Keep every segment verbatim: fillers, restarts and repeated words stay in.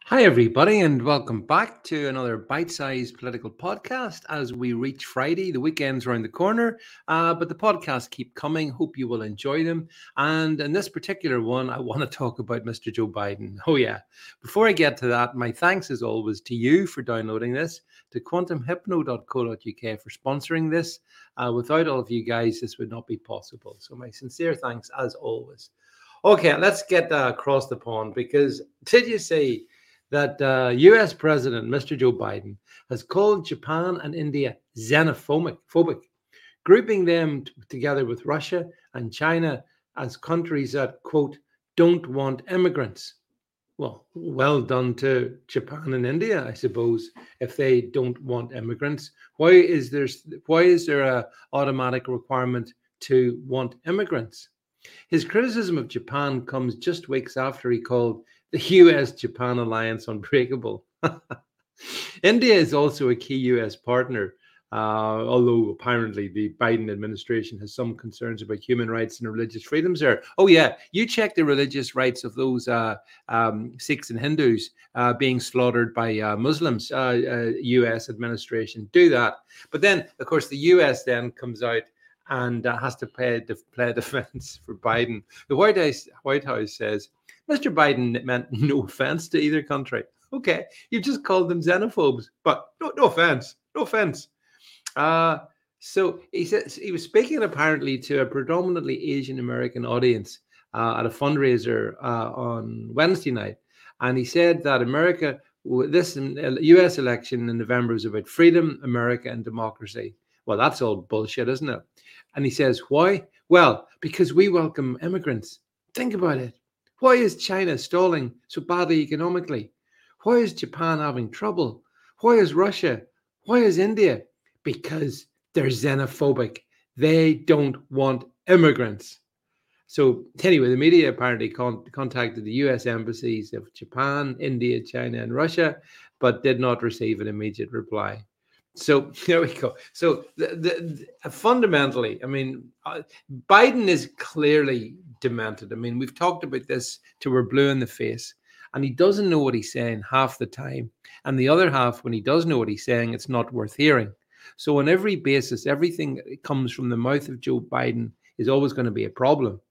Hi, everybody, and welcome back to another bite sized political podcast as we reach Friday. The weekend's around the corner, uh, but the podcasts keep coming. Hope you will enjoy them. And in this particular one, I want to talk about Mister Joe Biden. Oh, yeah. Before I get to that, my thanks as always to you for downloading this, to quantum hypno dot co dot U K for sponsoring this. Uh, without all of you guys, this would not be possible. So, my sincere thanks as always. Okay, let's get uh, across the pond because did you see that uh, U S President Mister Joe Biden has called Japan and India xenophobic, phobic, grouping them t- together with Russia and China as countries that, quote, don't want immigrants. Well, well done to Japan and India, I suppose, if they don't want immigrants. Why is there, why is there a automatic requirement to want immigrants? His criticism of Japan comes just weeks after he called the U S Japan alliance unbreakable. India is also a key U S partner, uh, although apparently the Biden administration has some concerns about human rights and religious freedoms there. Oh, yeah, you check the religious rights of those uh, um, Sikhs and Hindus uh, being slaughtered by uh, Muslims, uh, uh, U S administration. Do that. But then, of course, the U S then comes out and uh, has to play, play defense for Biden. The White House, White House says, Mister Biden meant no offense to either country. Okay, you just called them xenophobes, but no, no offense, no offense. Uh, so he says he was speaking apparently to a predominantly Asian American audience uh, at a fundraiser uh, on Wednesday night, and he said that America, this U S election in November was about freedom, America, and democracy. Well, that's all bullshit, isn't it? And he says, why? Well, because we welcome immigrants. Think about it. Why is China stalling so badly economically? Why is Japan having trouble? Why is Russia? Why is India? Because they're xenophobic. They don't want immigrants. So anyway, the media apparently con- contacted the U S embassies of Japan, India, China, and Russia, but did not receive an immediate reply. So there we go. So the, the, the, fundamentally, I mean, uh, Biden is clearly demented. I mean, we've talked about this till we're blue in the face, and he doesn't know what he's saying half the time. And the other half, when he does know what he's saying, it's not worth hearing. So on every basis, everything that comes from the mouth of Joe Biden is always going to be a problem.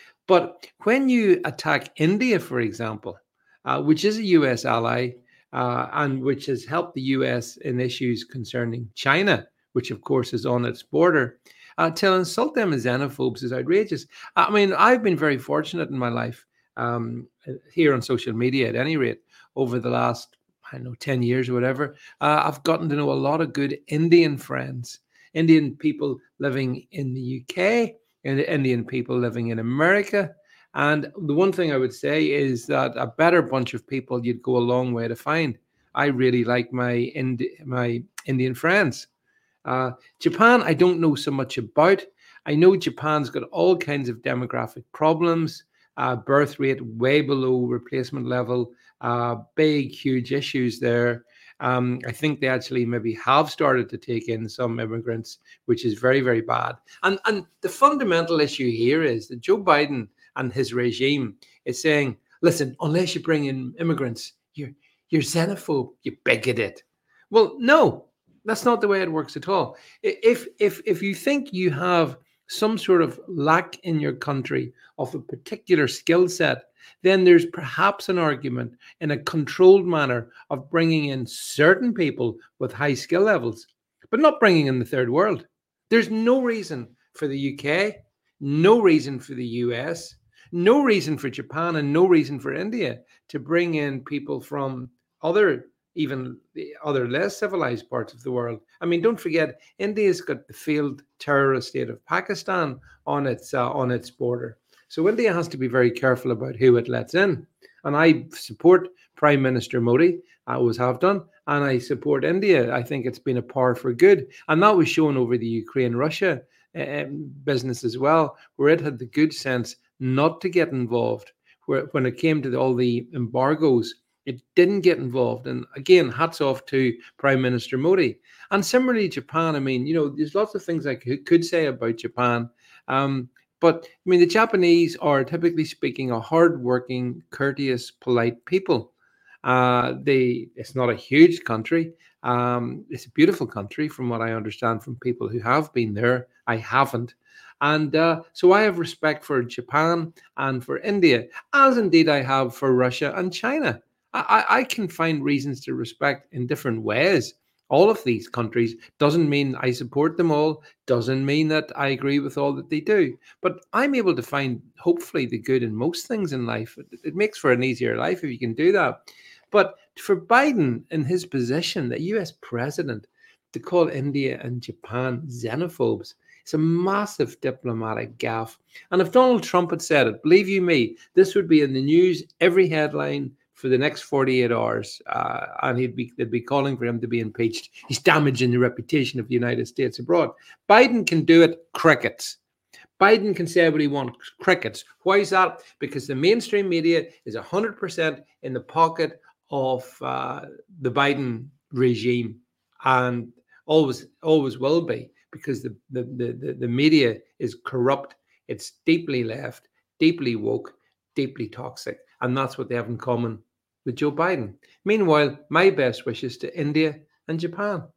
But when you attack India, for example, uh, which is a U S ally, uh, and which has helped the U S in issues concerning China, which of course is on its border, uh, to insult them as xenophobes is outrageous. I mean, I've been very fortunate in my life, um, here on social media at any rate, over the last, I don't know, ten years or whatever. Uh, I've gotten to know a lot of good Indian friends, Indian people living in the U K, and Indian people living in America. And the one thing I would say is that a better bunch of people you'd go a long way to find. I really like my Indi- my Indian friends. Uh, Japan, I don't know so much about. I know Japan's got all kinds of demographic problems, uh, birth rate way below replacement level, uh, big, huge issues there. Um, I think they actually maybe have started to take in some immigrants, which is very, very bad. And and the fundamental issue here is that Joe Biden and his regime is saying, listen, unless you bring in immigrants, you're you're xenophobe, you bigoted. Well, no, that's not the way it works at all. If if if you think you have some sort of lack in your country of a particular skill set, then there's perhaps an argument in a controlled manner of bringing in certain people with high skill levels, but not bringing in the third world. There's no reason for the U K, no reason for the U S, no reason for Japan, and no reason for India to bring in people from other, even the other less civilized parts of the world. I mean, don't forget, India's got the failed terrorist state of Pakistan on its uh, on its border. So India has to be very careful about who it lets in. And I support Prime Minister Modi. I always have done. And I support India. I think it's been a power for good. And that was shown over the Ukraine-Russia uh, business as well, where it had the good sense not to get involved. Where when it came to the, all the embargoes, it didn't get involved. And again, hats off to Prime Minister Modi. And similarly, Japan, I mean, you know, there's lots of things I could, could say about Japan. Um, But I mean, the Japanese are typically speaking a hardworking, courteous, polite people. Uh, they it's not a huge country. Um, it's a beautiful country, from what I understand from people who have been there. I haven't, and uh, so I have respect for Japan and for India, as indeed I have for Russia and China. I, I I can find reasons to respect in different ways all of these countries. Doesn't mean I support them all. Doesn't mean that I agree with all that they do. But I'm able to find, hopefully, the good in most things in life. It, it makes for an easier life if you can do that. But for Biden in his position, the U S president, to call India and Japan xenophobes, it's a massive diplomatic gaffe. And if Donald Trump had said it, believe you me, this would be in the news, every headline for the next forty-eight hours, uh, and he'd be they'd be calling for him to be impeached. He's damaging the reputation of the United States abroad. Biden can do it, crickets. Biden can say what he wants, crickets. Why is that? Because the mainstream media is one hundred percent in the pocket of uh, the Biden regime, and always always will be, because the, the, the, the media is corrupt. It's deeply left, deeply woke, deeply toxic. And that's what they have in common with Joe Biden. Meanwhile, my best wishes to India and Japan.